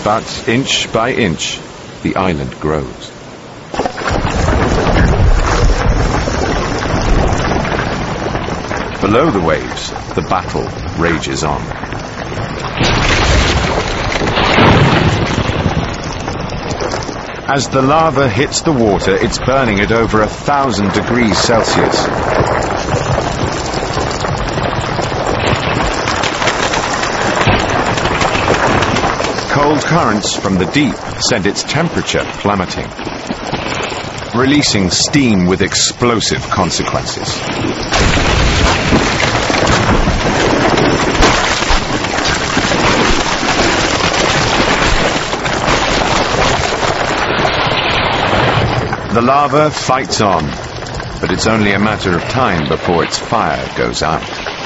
But inch by inch, the island grows. Below the waves, the battle rages on. As the lava hits the water, it's burning at over 1,000 degrees Celsius. Cold currents from the deep send its temperature plummeting, releasing steam with explosive consequences. The lava fights on, but it's only a matter of time before its fire goes out.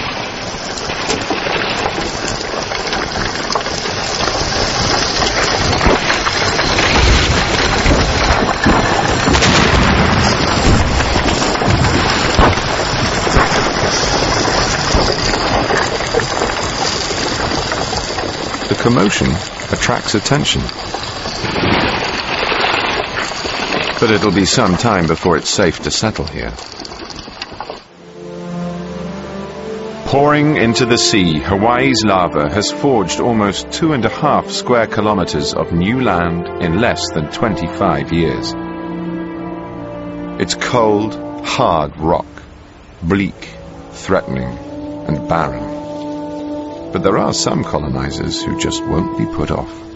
The commotion attracts attention. But it'll be some time before it's safe to settle here. Pouring into the sea, Hawaii's lava has forged almost 2.5 square kilometers of new land in less than 25 years. It's cold, hard rock, bleak, threatening, and barren. But there are some colonizers who just won't be put off.